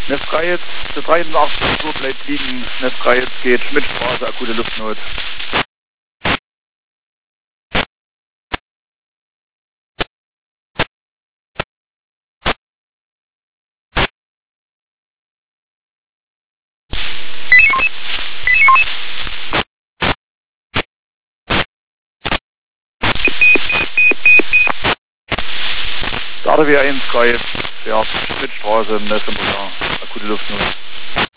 Nest 3 jetzt, für 83 Uhr bleibt liegen. Nest 3 jetzt geht Schmidtstraße, akute Luftnot. Starter W1 jetzt, ja, Schmidtstraße, Nest im Motor, akute Luftnot.